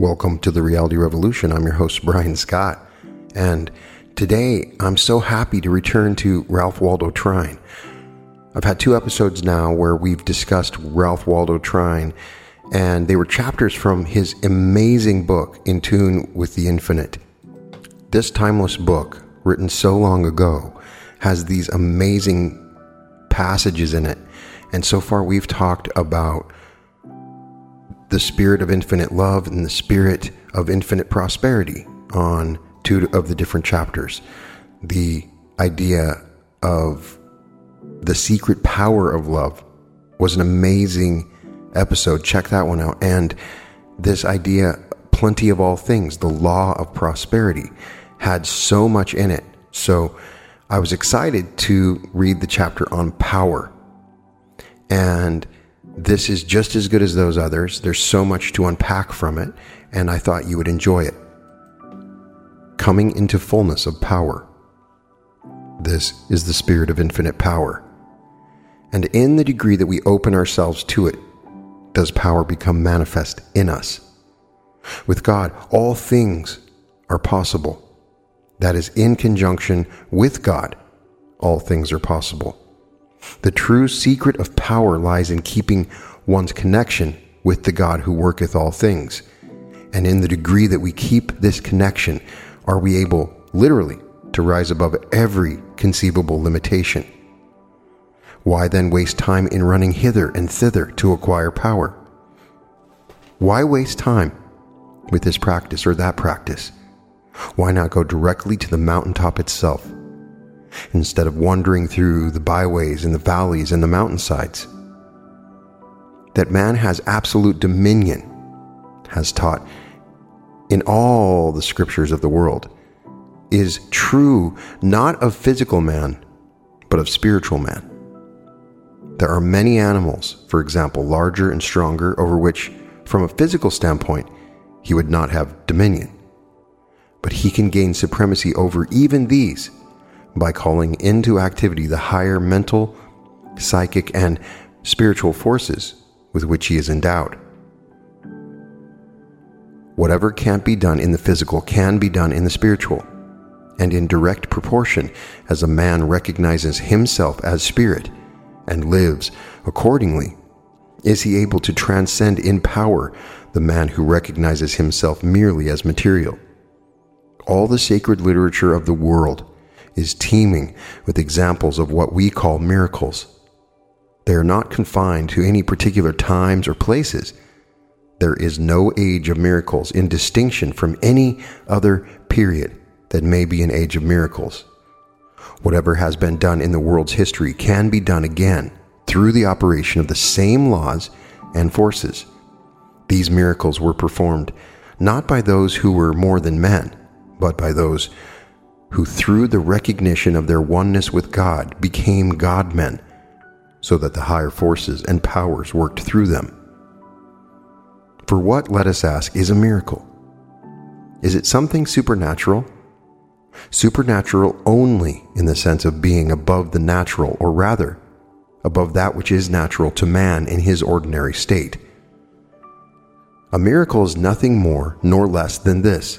Welcome to the Reality Revolution. I'm your host, Brian Scott. And today, I'm so happy to return to Ralph Waldo Trine. I've had 2 episodes now where we've discussed Ralph Waldo Trine, and they were chapters from his amazing book, In Tune with the Infinite. This timeless book, written so long ago, has these amazing passages in it. And so far, we've talked about the spirit of infinite love and the spirit of infinite prosperity on 2 of the different chapters. The idea of the secret power of love was an amazing episode. Check that one out. And this idea, plenty of all things, the law of prosperity, had so much in it. So I was excited to read the chapter on power. And this is just as good as those others. There's so much to unpack from it, and I thought you would enjoy it. Coming into fullness of power. This is the spirit of infinite power. And in the degree that we open ourselves to it, does power become manifest in us. With God, all things are possible. That is, in conjunction with God, all things are possible. The true secret of power lies in keeping one's connection with the God who worketh all things. And in the degree that we keep this connection, are we able, literally, to rise above every conceivable limitation. Why then waste time in running hither and thither to acquire power? Why waste time with this practice or that practice? Why not go directly to the mountaintop itself, instead of wandering through the byways and the valleys and the mountainsides? That man has absolute dominion, has taught in all the scriptures of the world, is true not of physical man, but of spiritual man. There are many animals, for example, larger and stronger, over which, from a physical standpoint, he would not have dominion. But he can gain supremacy over even these by calling into activity the higher mental, psychic, and spiritual forces with which he is endowed. Whatever can't be done in the physical can be done in the spiritual, and in direct proportion as a man recognizes himself as spirit and lives accordingly, is he able to transcend in power the man who recognizes himself merely as material. All the sacred literature of the world is teeming with examples of what we call miracles. They are not confined to any particular times or places. There is no age of miracles in distinction from any other period that may be an age of miracles. Whatever has been done in the world's history can be done again through the operation of the same laws and forces. These miracles were performed not by those who were more than men, but by those who through the recognition of their oneness with God became God-men, so that the higher forces and powers worked through them. For what, let us ask, is a miracle? Is it something supernatural? Supernatural only in the sense of being above the natural, or rather, above that which is natural to man in his ordinary state. A miracle is nothing more nor less than this: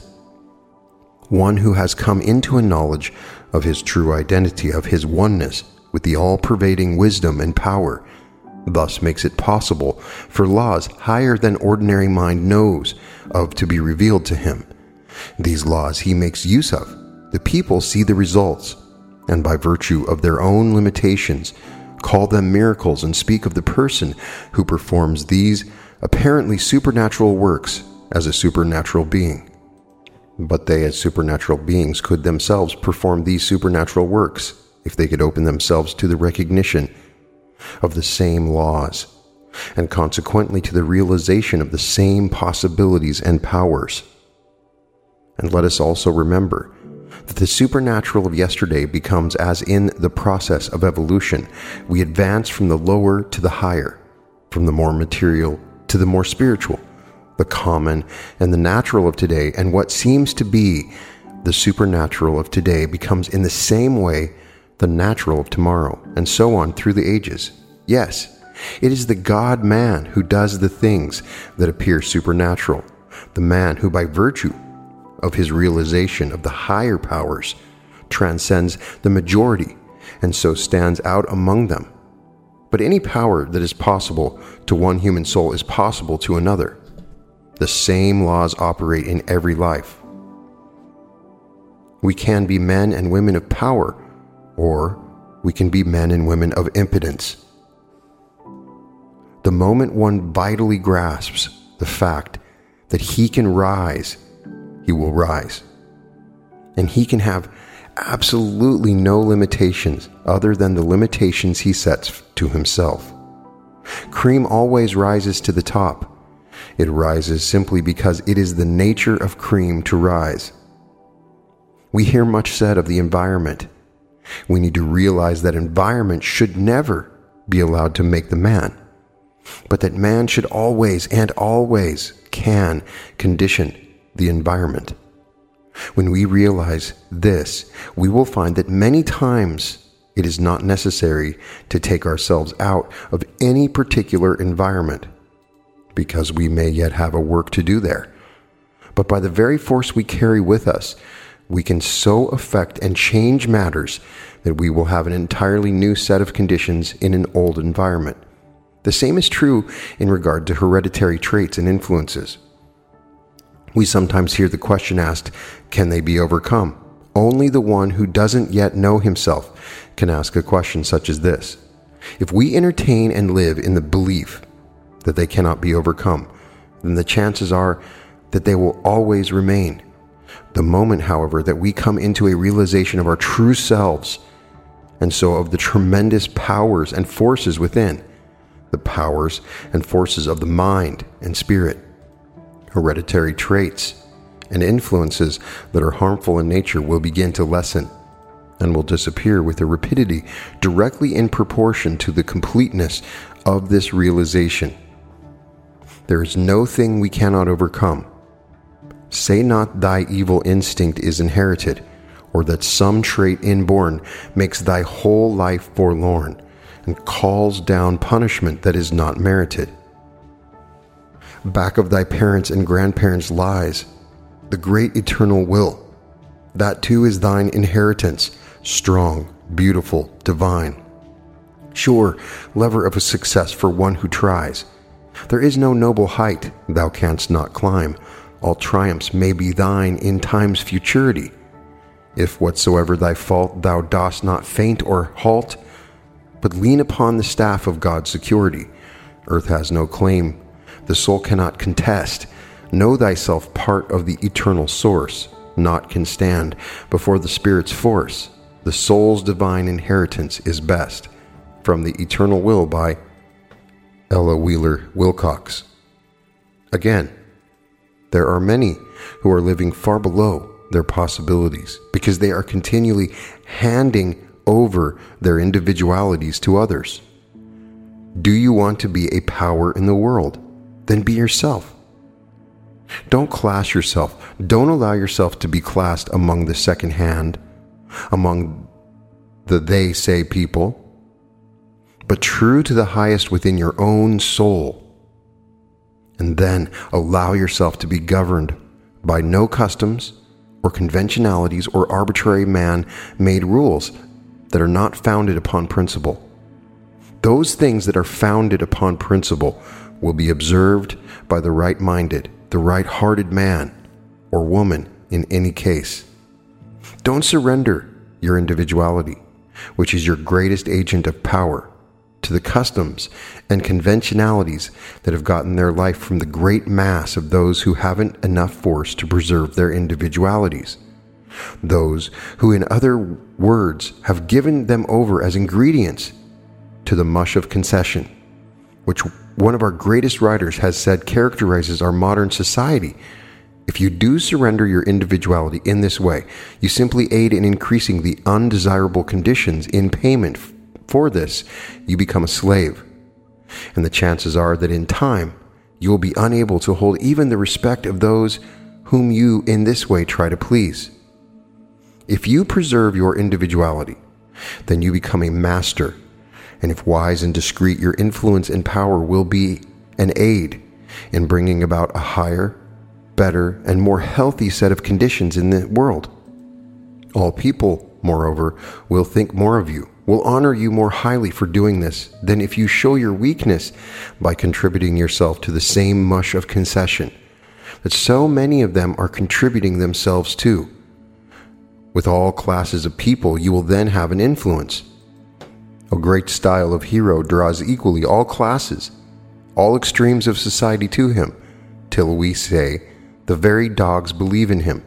one who has come into a knowledge of his true identity, of his oneness with the all-pervading wisdom and power, thus makes it possible for laws higher than ordinary mind knows of to be revealed to him. These laws he makes use of. The people see the results, and by virtue of their own limitations, call them miracles and speak of the person who performs these apparently supernatural works as a supernatural being. But they, as supernatural beings, could themselves perform these supernatural works if they could open themselves to the recognition of the same laws, and consequently to the realization of the same possibilities and powers. And let us also remember that the supernatural of yesterday becomes, as in the process of evolution, we advance from the lower to the higher, from the more material to the more spiritual, the common and the natural of today, and what seems to be the supernatural of today becomes in the same way the natural of tomorrow, and so on through the ages. Yes, it is the God-man who does the things that appear supernatural, the man who by virtue of his realization of the higher powers transcends the majority and so stands out among them. But any power that is possible to one human soul is possible to another. The same laws operate in every life. We can be men and women of power, or we can be men and women of impotence. The moment one vitally grasps the fact that he can rise, he will rise. And he can have absolutely no limitations other than the limitations he sets to himself. Cream always rises to the top. It rises simply because it is the nature of cream to rise. We hear much said of the environment. We need to realize that environment should never be allowed to make the man, but that man should always and always can condition the environment. When we realize this, we will find that many times it is not necessary to take ourselves out of any particular environment, because we may yet have a work to do there. But by the very force we carry with us, we can so affect and change matters that we will have an entirely new set of conditions in an old environment. The same is true in regard to hereditary traits and influences. We sometimes hear the question asked, can they be overcome? Only the one who doesn't yet know himself can ask a question such as this. If we entertain and live in the belief that they cannot be overcome, then the chances are that they will always remain. The moment, however, that we come into a realization of our true selves, and so of the tremendous powers and forces within, the powers and forces of the mind and spirit, hereditary traits, and influences that are harmful in nature will begin to lessen and will disappear with a rapidity directly in proportion to the completeness of this realization. There is no thing we cannot overcome. Say not thy evil instinct is inherited, or that some trait inborn makes thy whole life forlorn, and calls down punishment that is not merited. Back of thy parents' and grandparents lies the great eternal will. That too is thine inheritance, strong, beautiful, divine. Sure, lever of a success for one who tries. There is no noble height thou canst not climb. All triumphs may be thine in time's futurity. If whatsoever thy fault thou dost not faint or halt, but lean upon the staff of God's security. Earth has no claim, the soul cannot contest. Know thyself part of the eternal source. Naught can stand before the Spirit's force. The soul's divine inheritance is best. From the Eternal Will by Ella Wheeler Wilcox. Again, there are many who are living far below their possibilities because they are continually handing over their individualities to others. Do you want to be a power in the world? Then be yourself. Don't class yourself. Don't allow yourself to be classed among the second hand, among the they say people, but true to the highest within your own soul. And then allow yourself to be governed by no customs or conventionalities or arbitrary man-made rules that are not founded upon principle. Those things that are founded upon principle will be observed by the right-minded, the right-hearted man or woman in any case. Don't surrender your individuality, which is your greatest agent of power, to the customs and conventionalities that have gotten their life from the great mass of those who haven't enough force to preserve their individualities. Those who, in other words, have given them over as ingredients to the mush of concession, which one of our greatest writers has said characterizes our modern society. If you do surrender your individuality in this way, you simply aid in increasing the undesirable conditions in payment. For this, you become a slave, and the chances are that in time, you will be unable to hold even the respect of those whom you in this way try to please. If you preserve your individuality, then you become a master, and if wise and discreet, your influence and power will be an aid in bringing about a higher better, and more healthy set of conditions in the world. All people, moreover, will think more of you, will honor you more highly for doing this than if you show your weakness by contributing yourself to the same mush of concession that so many of them are contributing themselves to. With all classes of people, you will then have an influence. A great style of hero draws equally all classes, all extremes of society to him, till we say, the very dogs believe in him.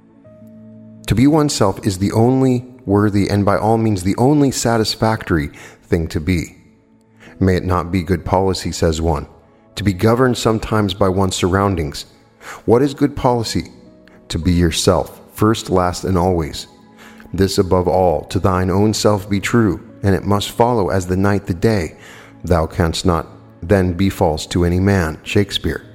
To be oneself is the only worthy and by all means the only satisfactory thing to be. May it not be good policy, says one, to be governed sometimes by one's surroundings. What is good policy? To be yourself, first, last, and always. This above all, to thine own self be true, and it must follow as the night the day. Thou canst not then be false to any man. Shakespeare.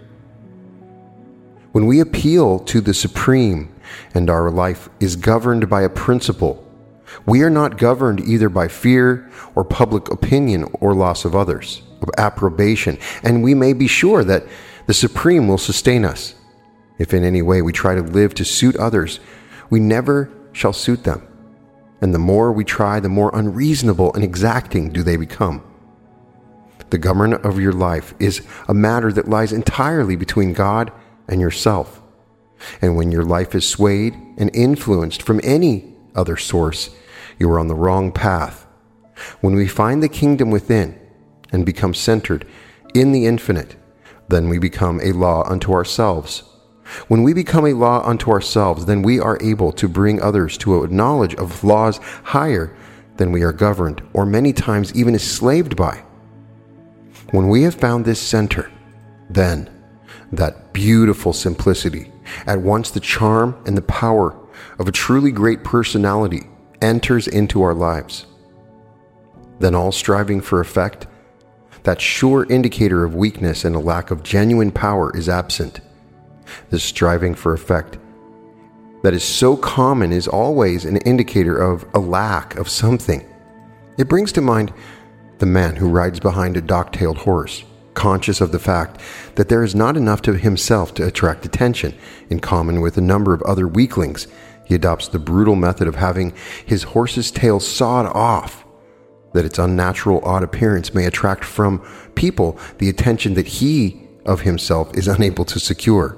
When we appeal to the supreme and our life is governed by a principle, we are not governed either by fear or public opinion or loss of others, of approbation, and we may be sure that the supreme will sustain us. If in any way we try to live to suit others, we never shall suit them, and the more we try, the more unreasonable and exacting do they become. The government of your life is a matter that lies entirely between God and yourself. And when your life is swayed and influenced from any other source, you are on the wrong path. When we find the kingdom within and become centered in the infinite, then we become a law unto ourselves. When we become a law unto ourselves, then we are able to bring others to a knowledge of laws higher than we are governed, or many times even enslaved by. When we have found this center, then that beautiful simplicity, at once the charm and the power of a truly great personality, enters into our lives. Then all striving for effect, that sure indicator of weakness and a lack of genuine power, is absent. This striving for effect that is so common is always an indicator of a lack of something. It brings to mind the man who rides behind a dock-tailed horse, conscious of the fact that there is not enough to himself to attract attention. In common with a number of other weaklings, he adopts the brutal method of having his horse's tail sawed off, that its unnatural odd appearance may attract from people the attention that he of himself is unable to secure.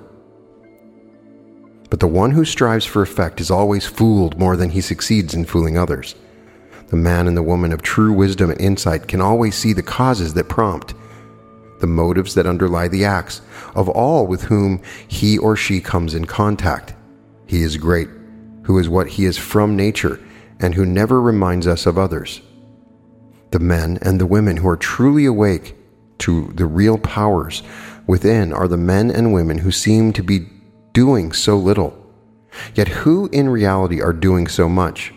But the one who strives for effect is always fooled more than he succeeds in fooling others. The man and the woman of true wisdom and insight can always see the causes that prompt, the motives that underlie the acts of all with whom he or she comes in contact. He is great, who is what he is from nature, and who never reminds us of others. The men and the women who are truly awake to the real powers within are the men and women who seem to be doing so little, yet who in reality are doing so much.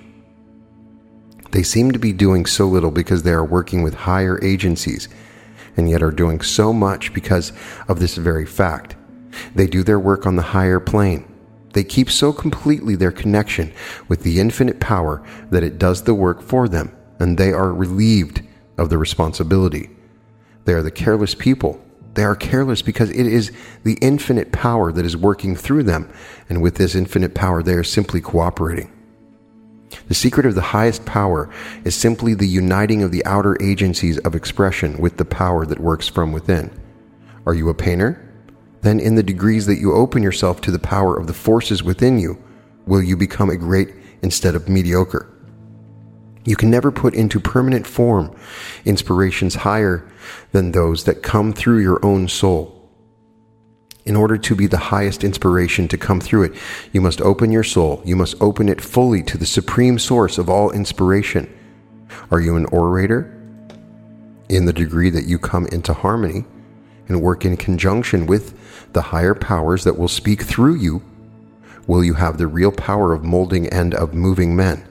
They seem to be doing so little because they are working with higher agencies, and yet are doing so much because of this very fact. They do their work on the higher plane. They keep so completely their connection with the infinite power that it does the work for them, and they are relieved of the responsibility. They are the careless people. They are careless because it is the infinite power that is working through them, and with this infinite power they are simply cooperating. The secret of the highest power is simply the uniting of the outer agencies of expression with the power that works from within. Are you a painter? Then in the degrees that you open yourself to the power of the forces within you, will you become a great instead of mediocre. You can never put into permanent form inspirations higher than those that come through your own soul. In order to be the highest inspiration to come through it, you must open your soul. You must open it fully to the supreme source of all inspiration. Are you an orator? In the degree that you come into harmony and work in conjunction with the higher powers that will speak through you, will you have the real power of molding and of moving men.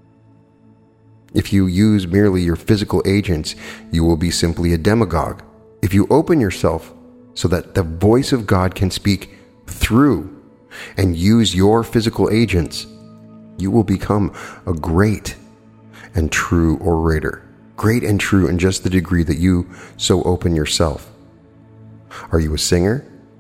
If you use merely your physical agents, you will be simply a demagogue. If you open yourself so that the voice of God can speak through and use your physical agents, you will become a great and true orator. Great and true in just the degree that you so open yourself. Are you a singer?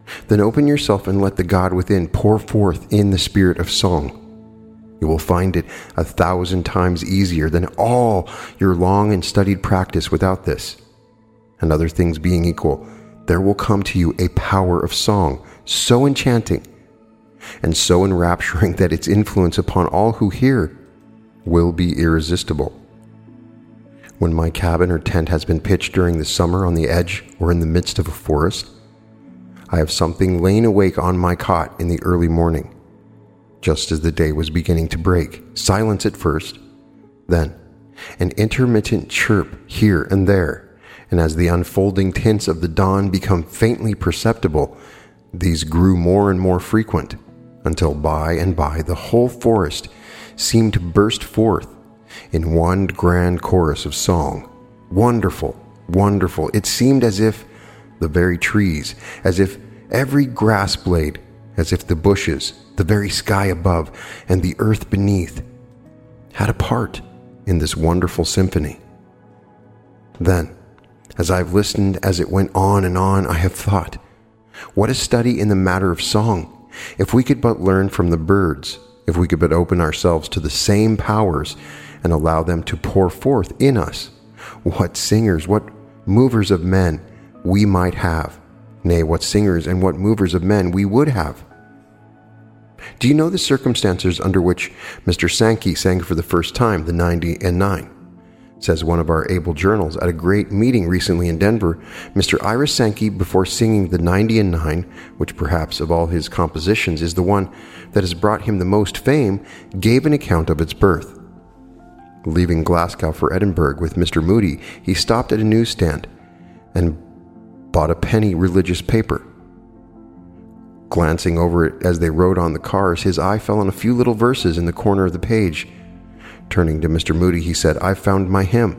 Then open yourself and let the God within pour forth in the spirit of song. You will find it 1,000 times easier than all your long and studied practice without this. And other things being equal, there will come to you a power of song so enchanting and so enrapturing that its influence upon all who hear will be irresistible. When my cabin or tent has been pitched during the summer on the edge or in the midst of a forest, I have something lain awake on my cot in the early morning, just as the day was beginning to break. Silence at first, then an intermittent chirp here and there, and as the unfolding tints of the dawn become faintly perceptible, these grew more and more frequent, until by and by the whole forest seemed to burst forth in one grand chorus of song. Wonderful, wonderful. It seemed as if the very trees, as if every grass blade, as if the bushes, the very sky above, and the earth beneath had a part in this wonderful symphony. Then, as I've listened as it went on and on, I have thought, what a study in the matter of song! If we could but learn from the birds, if we could but open ourselves to the same powers and allow them to pour forth in us, what singers, what movers of men we might have. Nay, what singers and what movers of men we would have. Do you know the circumstances under which Mr. Sankey sang for the first time the 90 and 9? Says one of our able journals, at a great meeting recently in Denver, Mr. Ira Sankey, before singing the 90 and 9, which perhaps of all his compositions is the one that has brought him the most fame, gave an account of its birth. Leaving Glasgow for Edinburgh with Mr. Moody, he stopped at a newsstand and bought a penny religious paper. Glancing over it as they rode on the cars, his eye fell on a few little verses in the corner of the page. Turning to Mr. Moody, he said, "I've found my hymn."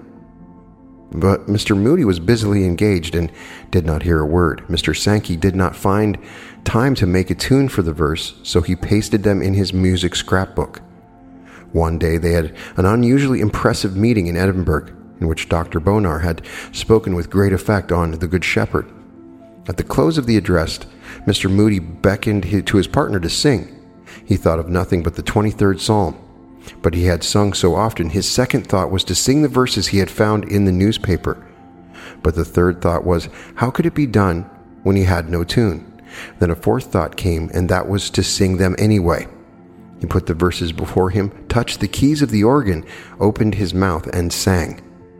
But Mr. Moody was busily engaged and did not hear a word. Mr. Sankey did not find time to make a tune for the verse, so he pasted them in his music scrapbook. One day they had an unusually impressive meeting in Edinburgh, in which Dr. Bonar had spoken with great effect on the Good Shepherd. At the close of the address, Mr. Moody beckoned to his partner to sing. He thought of nothing but the 23rd Psalm, but he had sung so often, his second thought was to sing the verses he had found in the newspaper. But the third thought was, how could it be done when he had no tune? Then a fourth thought came, and that was to sing them anyway. He put the verses before him, touched the keys of the organ, opened his mouth, and sang,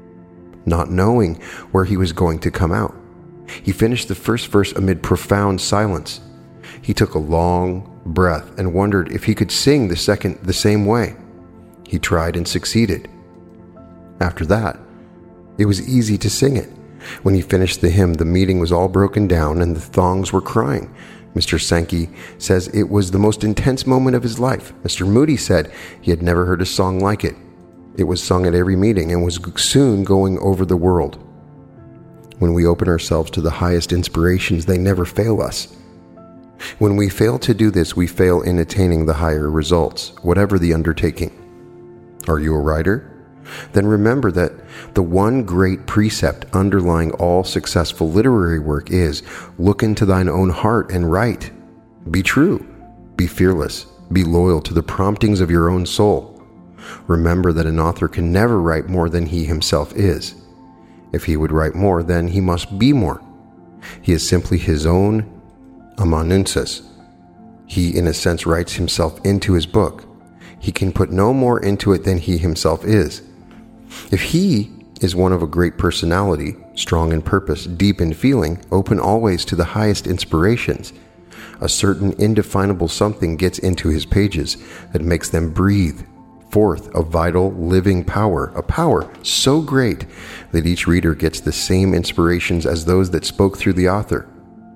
not knowing where he was going to come out. He finished the first verse amid profound silence. He took a long breath and wondered if he could sing the second the same way. He tried and succeeded. After that, it was easy to sing it. When he finished the hymn, the meeting was all broken down and the thongs were crying. Mr. Sankey says it was the most intense moment of his life. Mr. Moody said he had never heard a song like it. It was sung at every meeting and was soon going over the world. When we open ourselves to the highest inspirations, they never fail us. When we fail to do this, we fail in attaining the higher results, whatever the undertaking. Are you a writer? Then remember that the one great precept underlying all successful literary work is, look into thine own heart and write. Be true, be fearless, be loyal to the promptings of your own soul. Remember that an author can never write more than he himself is. If he would write more, then he must be more. He is simply his own amanuensis. He, in a sense, writes himself into his book. He can put no more into it than he himself is. If he is one of a great personality, strong in purpose, deep in feeling, open always to the highest inspirations, a certain indefinable something gets into his pages that makes them breathe forth a vital, living power, a power so great that each reader gets the same inspirations as those that spoke through the author.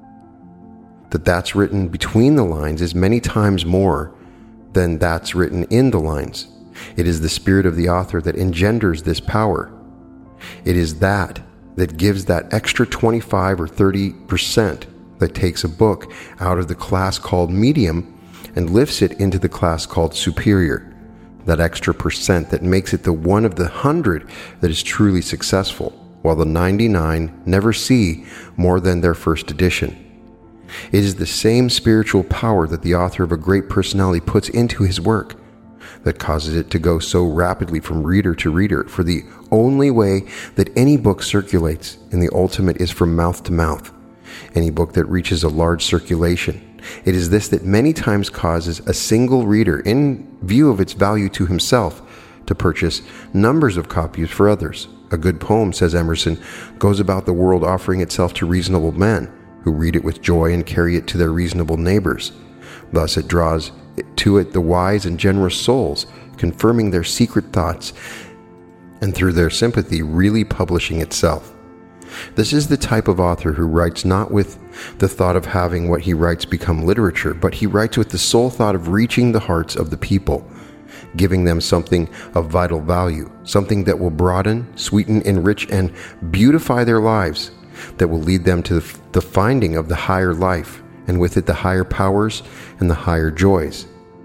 That's written between the lines is many times more than that's written in the lines. It is the spirit of the author that engenders this power. It is that gives that extra 25 or 30% that takes a book out of the class called medium and lifts it into the class called superior. That extra percent that makes it the one of the 100 that is truly successful, while the 99 never see more than their first edition. It is the same spiritual power that the author of a great personality puts into his work that causes it to go so rapidly from reader to reader, for the only way that any book circulates in the ultimate is from mouth to mouth. Any book that reaches a large circulation, it is this that many times causes a single reader, in view of its value to himself, to purchase numbers of copies for others. A good poem, says Emerson, goes about the world offering itself to reasonable men, who read it with joy and carry it to their reasonable neighbors. Thus it draws to it the wise and generous souls, confirming their secret thoughts, and through their sympathy really publishing itself. This is the type of author who writes not with the thought of having what he writes become literature, but he writes with the sole thought of reaching the hearts of the people, giving them something of vital value, something that will broaden, sweeten, enrich, and beautify their lives, that will lead them to the finding of the higher life, and with it the higher powers and the higher joys.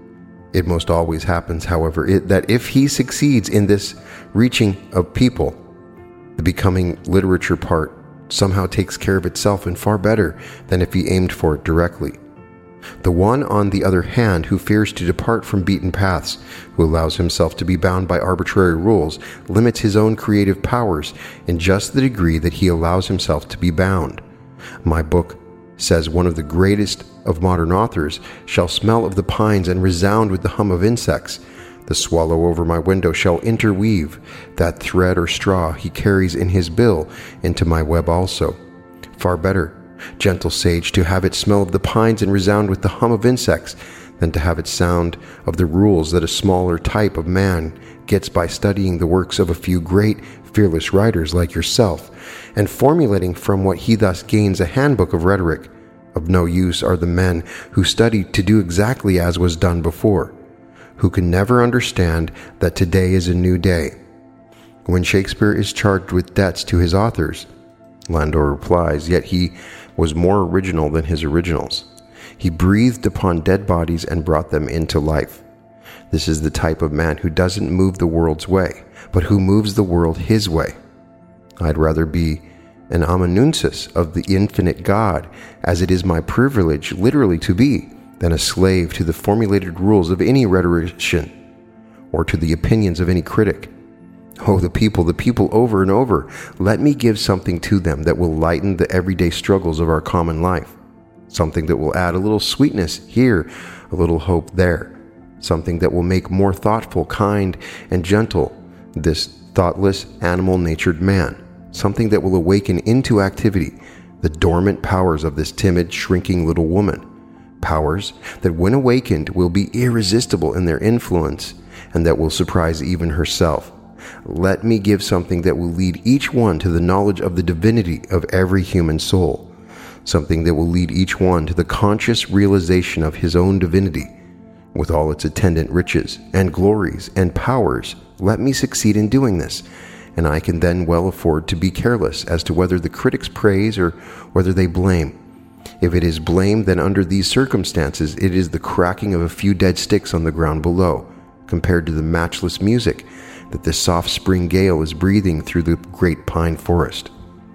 It most always happens, however, that if he succeeds in this reaching of people, the becoming literature part somehow takes care of itself, and far better than if he aimed for it directly. The one, on the other hand, who fears to depart from beaten paths, who allows himself to be bound by arbitrary rules, limits his own creative powers in just the degree that he allows himself to be bound. My book, says one of the greatest of modern authors, shall smell of the pines and resound with the hum of insects. The swallow over my window shall interweave that thread or straw he carries in his bill into my web also. Far better, gentle sage, to have it smell of the pines and resound with the hum of insects than to have it sound of the rules that a smaller type of man gets by studying the works of a few great, fearless writers like yourself, and formulating from what he thus gains a handbook of rhetoric. Of no use are the men who study to do exactly as was done before, who can never understand that today is a new day. When Shakespeare is charged with debts to his authors, Landor replies, yet he was more original than his originals. He breathed upon dead bodies and brought them into life. This is the type of man who doesn't move the world's way, but who moves the world his way. I'd rather be an amanuensis of the infinite God, as it is my privilege literally to be, than a slave to the formulated rules of any rhetorician, or to the opinions of any critic. Oh, the people over and over, let me give something to them that will lighten the everyday struggles of our common life, something that will add a little sweetness here, a little hope there, something that will make more thoughtful, kind, and gentle this thoughtless, animal-natured man, something that will awaken into activity the dormant powers of this timid, shrinking little woman, powers that when awakened will be irresistible in their influence and that will surprise even herself. Let me give something that will lead each one to the knowledge of the divinity of every human soul, something that will lead each one to the conscious realization of his own divinity, with all its attendant riches and glories and powers. Let me succeed in doing this, and I can then well afford to be careless as to whether the critics praise or whether they blame. If it is blame, then under these circumstances it is the cracking of a few dead sticks on the ground below, compared to the matchless music that the soft spring gale is breathing through the great pine forest.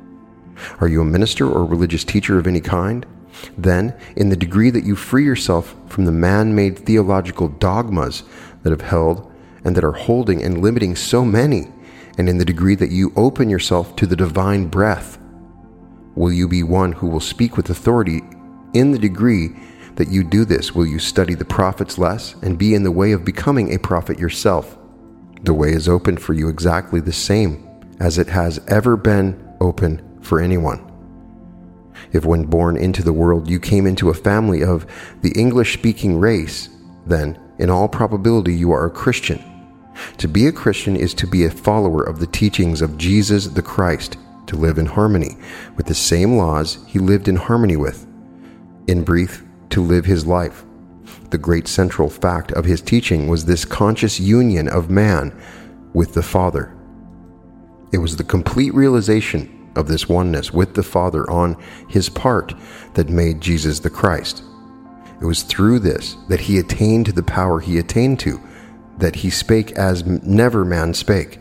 Are you a minister or religious teacher of any kind? Then, in the degree that you free yourself from the man-made theological dogmas that have held and that are holding and limiting so many, and in the degree that you open yourself to the divine breath, will you be one who will speak with authority. In the degree that you do this, will you study the prophets less and be in the way of becoming a prophet yourself? The way is open for you exactly the same as it has ever been open for anyone. If when born into the world you came into a family of the English-speaking race, then in all probability you are a Christian. To be a Christian is to be a follower of the teachings of Jesus the Christ, to live in harmony with the same laws he lived in harmony with. In brief, to live his life. The great central fact of his teaching was this conscious union of man with the Father. It was the complete realization of this oneness with the Father on his part that made Jesus the Christ. It was through this that he attained to the power he attained to, that he spake as never man spake.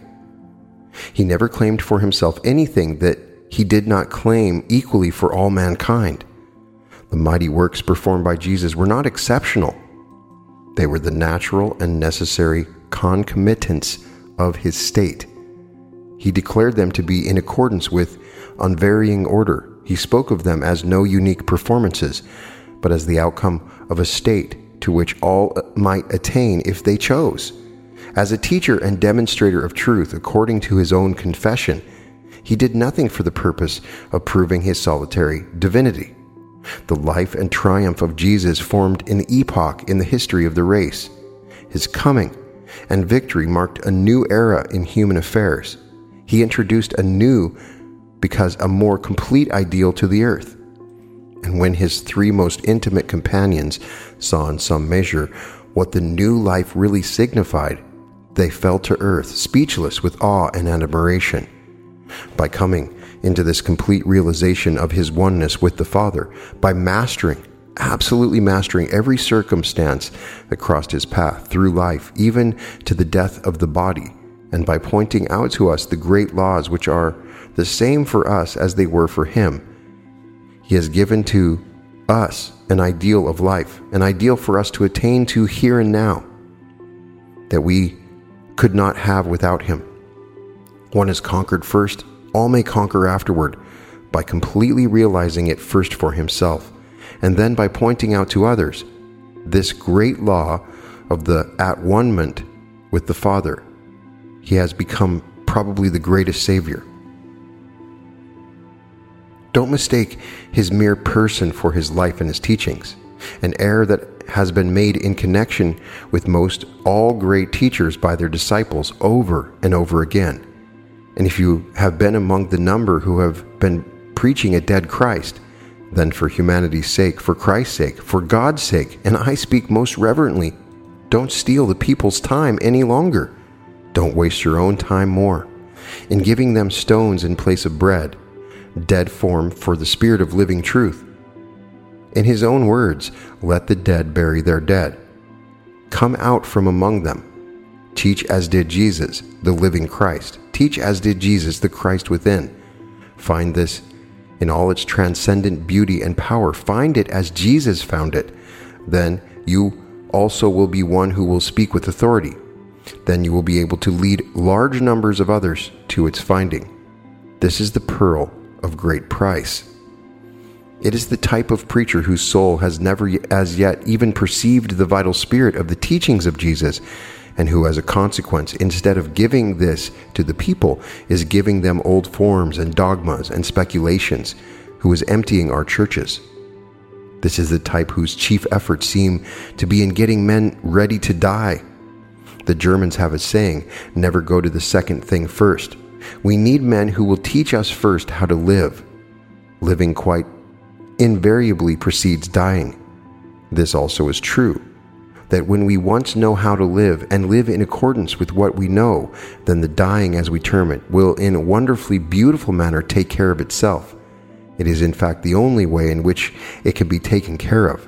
He never claimed for himself anything that he did not claim equally for all mankind. The mighty works performed by Jesus were not exceptional. They were the natural and necessary concomitants of his state. He declared them to be in accordance with unvarying order. He spoke of them as no unique performances, but as the outcome of a state to which all might attain if they chose. As a teacher and demonstrator of truth, according to his own confession, he did nothing for the purpose of proving his solitary divinity. The life and triumph of Jesus formed an epoch in the history of the race. His coming and victory marked a new era in human affairs. He introduced a new, because a more complete ideal to the earth. And when his three most intimate companions saw in some measure what the new life really signified, they fell to earth, speechless with awe and admiration. By coming into this complete realization of his oneness with the Father, by absolutely mastering every circumstance that crossed his path through life, even to the death of the body, and by pointing out to us the great laws which are the same for us as they were for him, he has given to us an ideal of life, an ideal for us to attain to here and now, that we could not have without him. One is conquered first, all may conquer afterward, by completely realizing it first for himself, and then by pointing out to others this great law of the at-one-ment with the Father. He has become probably the greatest Savior. Don't mistake his mere person for his life and his teachings, an error that has been made in connection with most all great teachers by their disciples over and over again. And if you have been among the number who have been preaching a dead Christ, then for humanity's sake, for Christ's sake, for God's sake, and I speak most reverently, don't steal the people's time any longer. Don't waste your own time more in giving them stones in place of bread, dead form for the spirit of living truth. In his own words, let the dead bury their dead. Come out from among them. Teach as did Jesus, the living Christ. Teach as did Jesus, the Christ within. Find this in all its transcendent beauty and power. Find it as Jesus found it. Then you also will be one who will speak with authority. Then you will be able to lead large numbers of others to its finding. This is the pearl of great price. It is the type of preacher whose soul has never as yet even perceived the vital spirit of the teachings of Jesus, and who as a consequence, instead of giving this to the people, is giving them old forms and dogmas and speculations, who is emptying our churches. This is the type whose chief efforts seem to be in getting men ready to die. The Germans have a saying, never go to the second thing first. We need men who will teach us first how to live. Living quite invariably precedes dying. This also is true, that when we once know how to live and live in accordance with what we know, then the dying, as we term it, will in a wonderfully beautiful manner take care of itself. It is in fact the only way in which it can be taken care of.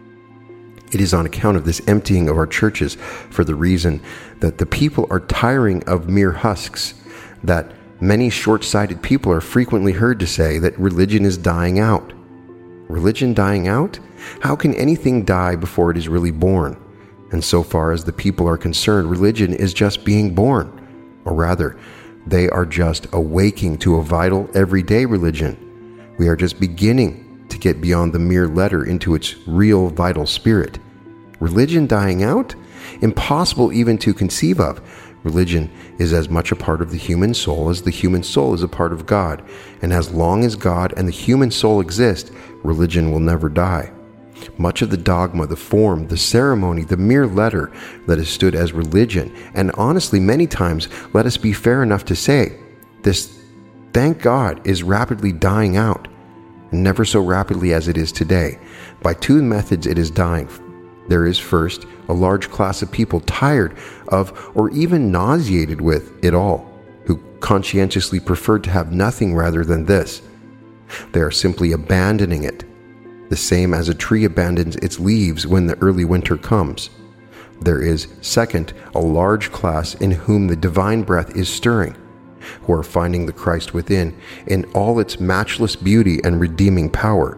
It is on account of this emptying of our churches, for the reason that the people are tiring of mere husks, that many short-sighted people are frequently heard to say that religion is dying out. Religion dying out? How can anything die before it is really born? And so far as the people are concerned, religion is just being born. Or rather, they are just awaking to a vital, everyday religion. We are just beginning to get beyond the mere letter into its real, vital spirit. Religion dying out? Impossible even to conceive of. Religion is as much a part of the human soul as the human soul is a part of God. And as long as God and the human soul exist, religion will never die. Much of the dogma, the form, the ceremony, the mere letter that has stood as religion, and honestly many times, let us be fair enough to say, this, thank God, is rapidly dying out, and never so rapidly as it is today. By two methods it is dying. There is first a large class of people tired of or even nauseated with it all, who conscientiously preferred to have nothing rather than this. They are simply abandoning it, the same as a tree abandons its leaves when the early winter comes. There is, second, a large class in whom the divine breath is stirring, who are finding the Christ within in all its matchless beauty and redeeming power.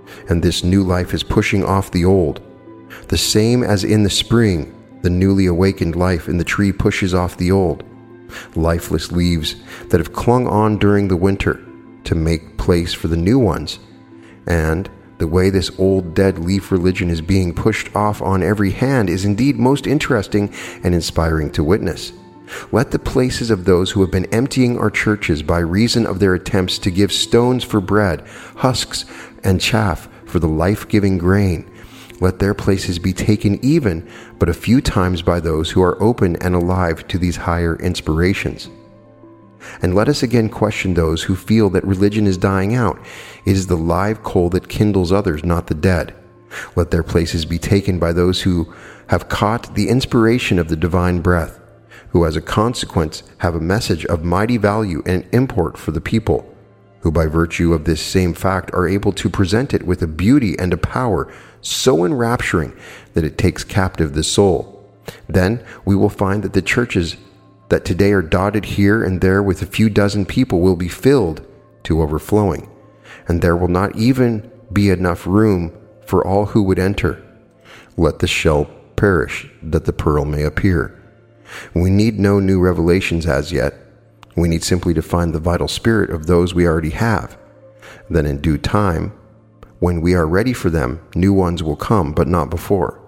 and this new life is pushing off the old. The same as in the spring, the newly awakened life in the tree pushes off the old, lifeless leaves that have clung on during the winter to make place for the new ones. And the way this old dead leaf religion is being pushed off on every hand is indeed most interesting and inspiring to witness. Let the places of those who have been emptying our churches by reason of their attempts to give stones for bread, husks and chaff for the life-giving grain, let their places be taken even but a few times by those who are open and alive to these higher inspirations. And let us again question those who feel that religion is dying out. It is the live coal that kindles others, not the dead. Let their places be taken by those who have caught the inspiration of the divine breath, who as a consequence have a message of mighty value and import for the people, who by virtue of this same fact are able to present it with a beauty and a power so enrapturing that it takes captive the soul. Then we will find that the churches that today are dotted here and there with a few dozen people will be filled to overflowing, and there will not even be enough room for all who would enter. Let the shell perish, that the pearl may appear. We need no new revelations as yet. We need simply to find the vital spirit of those we already have. Then in due time, when we are ready for them, new ones will come, but not before.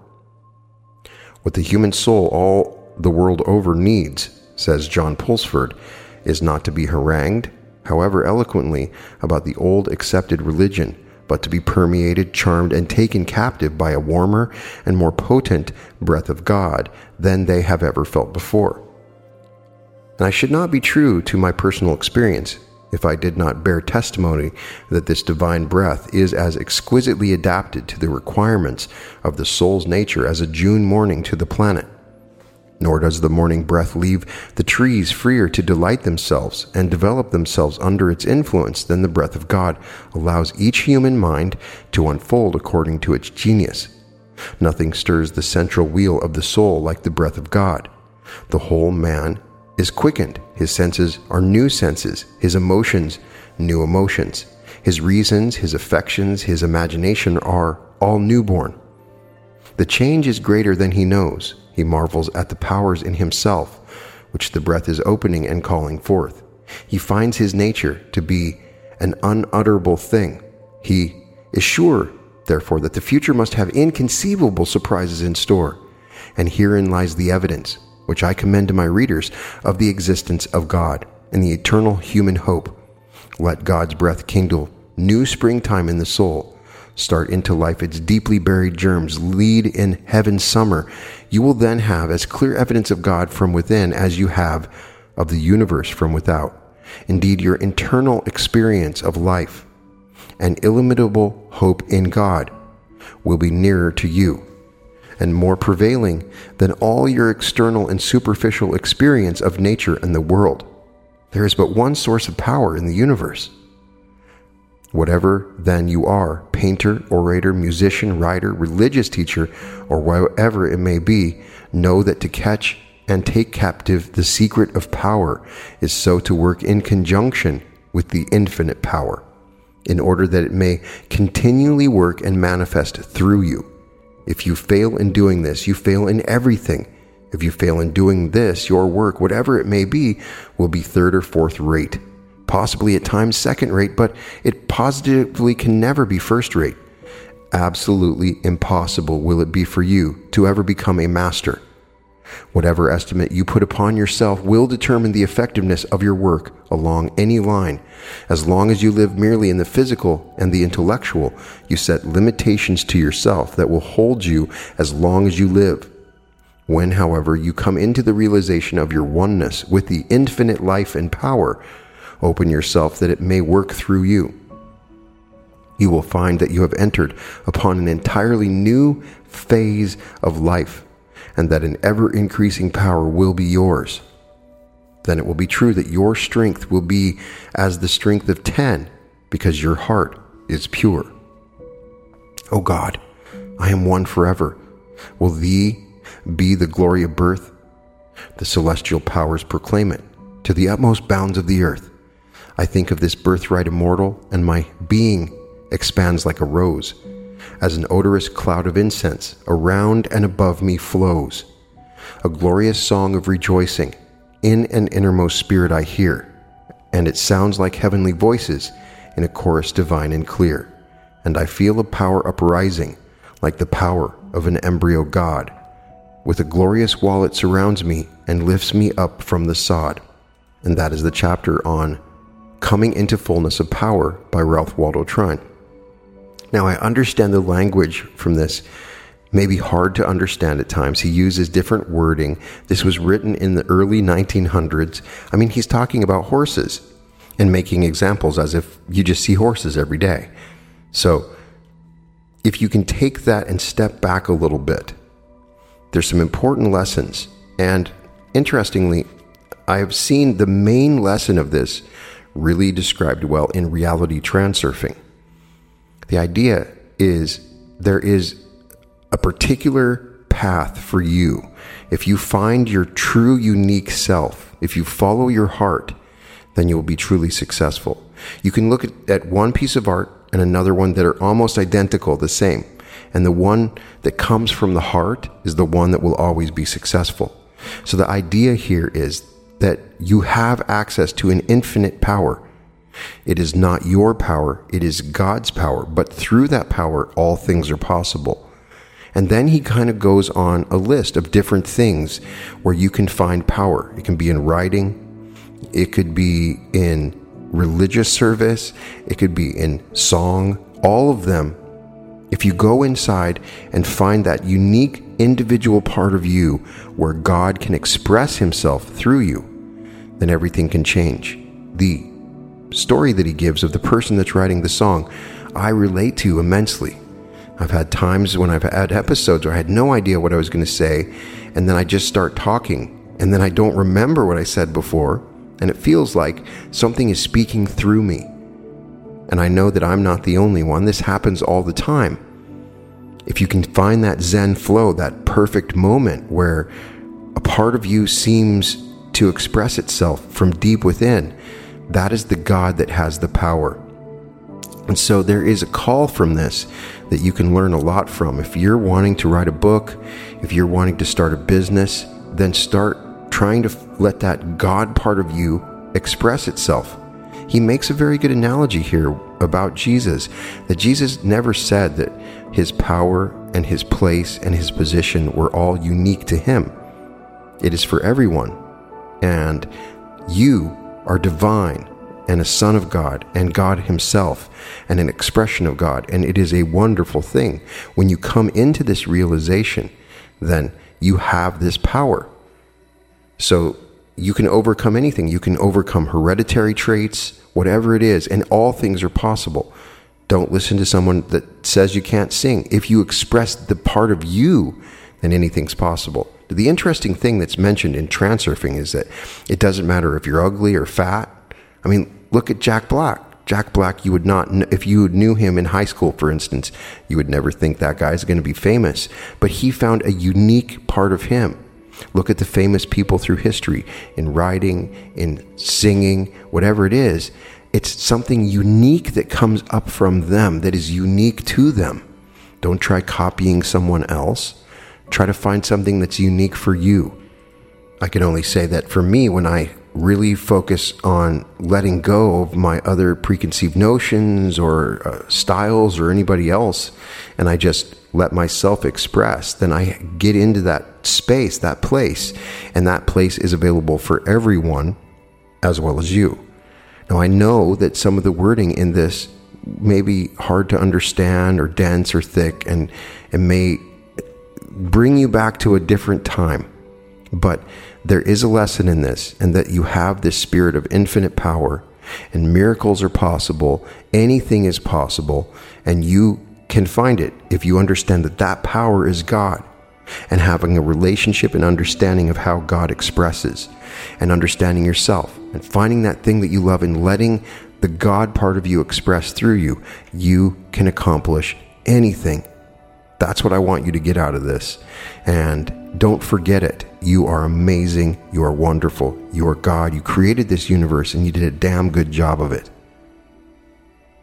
What the human soul all the world over needs, says John Pulsford, is not to be harangued, however eloquently, about the old accepted religion, but to be permeated, charmed, and taken captive by a warmer and more potent breath of God than they have ever felt before. And I should not be true to my personal experience if I did not bear testimony that this divine breath is as exquisitely adapted to the requirements of the soul's nature as a June morning to the planet. Nor does the morning breath leave the trees freer to delight themselves and develop themselves under its influence than the breath of God allows each human mind to unfold according to its genius. Nothing stirs the central wheel of the soul like the breath of God. The whole man is quickened. His senses are new senses, his emotions, new emotions. His reasons, his affections, his imagination are all newborn. The change is greater than he knows. He marvels at the powers in himself, which the breath is opening and calling forth. He finds his nature to be an unutterable thing. He is sure, therefore, that the future must have inconceivable surprises in store. And herein lies the evidence, which I commend to my readers, of the existence of God and the eternal human hope. Let God's breath kindle new springtime in the soul, start into life its deeply buried germs, lead in heaven's summer. You will then have as clear evidence of God from within as you have of the universe from without. Indeed, your internal experience of life and illimitable hope in God will be nearer to you and more prevailing than all your external and superficial experience of nature and the world. There is but one source of power in the universe. Whatever then you are, painter, orator, musician, writer, religious teacher, or whatever it may be, know that to catch and take captive the secret of power is so to work in conjunction with the infinite power, in order that it may continually work and manifest through you. If you fail in doing this, you fail in everything. If you fail in doing this, your work, whatever it may be, will be third or fourth rate. Possibly at times second rate, but it positively can never be first rate. Absolutely impossible will it be for you to ever become a master. Whatever estimate you put upon yourself will determine the effectiveness of your work along any line. As long as you live merely in the physical and the intellectual, you set limitations to yourself that will hold you as long as you live. When, however, you come into the realization of your oneness with the infinite life and power, open yourself that it may work through you. You will find that you have entered upon an entirely new phase of life, and that an ever-increasing power will be yours. Then it will be true that your strength will be as the strength of 10, because your heart is pure. O God, I am one forever. Will Thee be the glory of birth? The celestial powers proclaim it to the utmost bounds of the earth. I think of this birthright immortal, and my being expands like a rose, as an odorous cloud of incense around and above me flows. A glorious song of rejoicing in an innermost spirit I hear, and it sounds like heavenly voices in a chorus divine and clear. And I feel a power uprising, like the power of an embryo god. With a glorious wall it surrounds me and lifts me up from the sod. And that is the chapter on Coming into Fullness of Power by Ralph Waldo Trine. Now, I understand the language from this may be hard to understand at times. He uses different wording. This was written in the early 1900s. I mean, he's talking about horses and making examples as if you just see horses every day. So if you can take that and step back a little bit, there's some important lessons. And interestingly, I have seen the main lesson of this really described well in reality transurfing. The idea is there is a particular path for you. If you find your true unique self, if you follow your heart, then you will be truly successful. You can look at one piece of art and another one that are almost identical, the same. And the one that comes from the heart is the one that will always be successful. So the idea here is that you have access to an infinite power. It is not your power, it is God's power. But through that power, all things are possible. And then he kind of goes on a list of different things where you can find power. It can be in writing, it could be in religious service, it could be in song, all of them. If you go inside and find that unique individual part of you where God can express himself through you, then everything can change. The story that he gives of the person that's writing the song, I relate to immensely. I've had times when I've had episodes where I had no idea what I was going to say, and then I just start talking, and then I don't remember what I said before, and it feels like something is speaking through me. And I know that I'm not the only one. This happens all the time. If you can find that Zen flow, that perfect moment where a part of you seems to express itself from deep within, that is the God that has the power. And so there is a call from this that you can learn a lot from. If you're wanting to write a book, if you're wanting to start a business, then start trying to let that God part of you express itself. He makes a very good analogy here about Jesus, that Jesus never said that his power and his place and his position were all unique to him. It is for everyone. And you are divine and a son of God and God himself and an expression of God. And it is a wonderful thing. When you come into this realization, then you have this power. So you can overcome anything. You can overcome hereditary traits, whatever it is, and all things are possible. Don't listen to someone that says you can't sing. If you express the part of you, then anything's possible. The interesting thing that's mentioned in transurfing is that it doesn't matter if you're ugly or fat. I mean, look at Jack Black. Jack Black, you would not, if you knew him in high school, for instance, you would never think that guy's going to be famous. But he found a unique part of him. Look at the famous people through history, in writing, in singing, whatever it is. It's something unique that comes up from them, that is unique to them. Don't try copying someone else. Try to find something that's unique for you. I can only say that for me, when I really focus on letting go of my other preconceived notions or styles or anybody else, and I just let myself express, then I get into that space, that place, and that place is available for everyone as well as you. Now, I know that some of the wording in this may be hard to understand or dense or thick, and it may bring you back to a different time. But there is a lesson in this, and that you have this spirit of infinite power, and miracles are possible. Anything is possible, and you can find it if you understand that that power is God, and having a relationship and understanding of how God expresses, and understanding yourself, and finding that thing that you love and letting the God part of you express through you, you can accomplish anything. That's what I want you to get out of this. And don't forget it. You are amazing. You are wonderful. You are God. You created this universe, and you did a damn good job of it.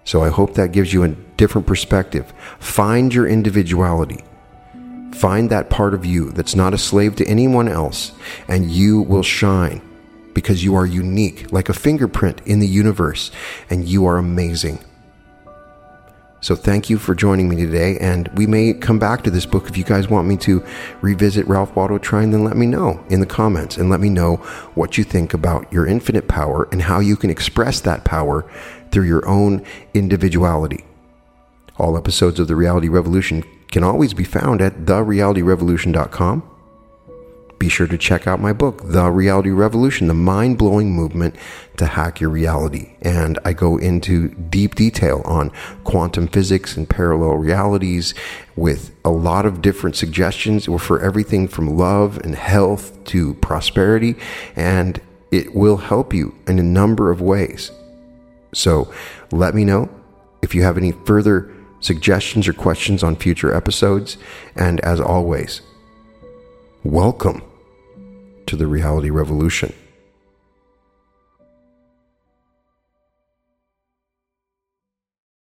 So I hope that gives you a different perspective. Find your individuality. Find that part of you that's not a slave to anyone else, and you will shine because you are unique, like a fingerprint in the universe, and you are amazing. So thank you for joining me today, and we may come back to this book. If you guys want me to revisit Ralph Waldo Trine, then let me know in the comments, and let me know what you think about your infinite power and how you can express that power through your own individuality. All episodes of The Reality Revolution can always be found at therealityrevolution.com. Be sure to check out my book, The Reality Revolution, the mind-blowing movement to hack your reality. And I go into deep detail on quantum physics and parallel realities with a lot of different suggestions for everything from love and health to prosperity. And it will help you in a number of ways. So let me know if you have any further suggestions or questions on future episodes. And as always, welcome to the Reality Revolution.